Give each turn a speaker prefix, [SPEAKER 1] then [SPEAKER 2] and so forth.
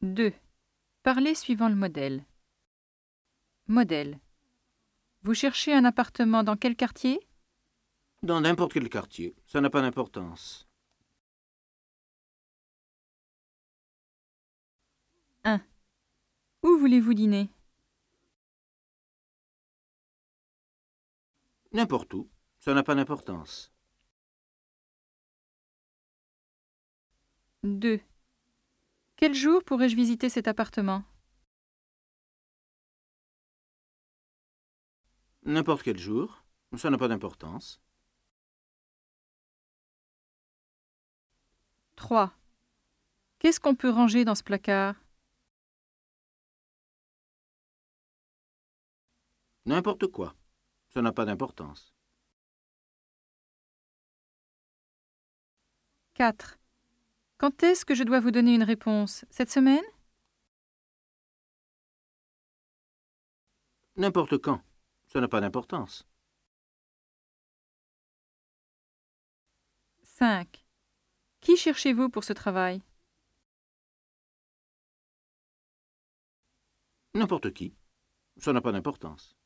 [SPEAKER 1] 2. Parlez suivant le modèle. Modèle. Vous cherchez un appartement dans quel quartier?
[SPEAKER 2] Dans n'importe quel quartier, ça n'a pas d'importance.
[SPEAKER 1] 1. Où voulez-vous dîner?
[SPEAKER 2] N'importe où, ça n'a pas d'importance.
[SPEAKER 1] 2. Quel jour pourrais-je visiter cet appartement?
[SPEAKER 2] N'importe quel jour, ça n'a pas d'importance.
[SPEAKER 1] 3. Qu'est-ce qu'on peut ranger dans ce placard?
[SPEAKER 2] N'importe quoi, ça n'a pas d'importance.
[SPEAKER 1] 4. Quand est-ce que je dois vous donner une réponse? Cette semaine?
[SPEAKER 2] N'importe quand, ça n'a pas d'importance.
[SPEAKER 1] 5. Qui cherchez-vous pour ce travail?
[SPEAKER 2] N'importe qui, ça n'a pas d'importance.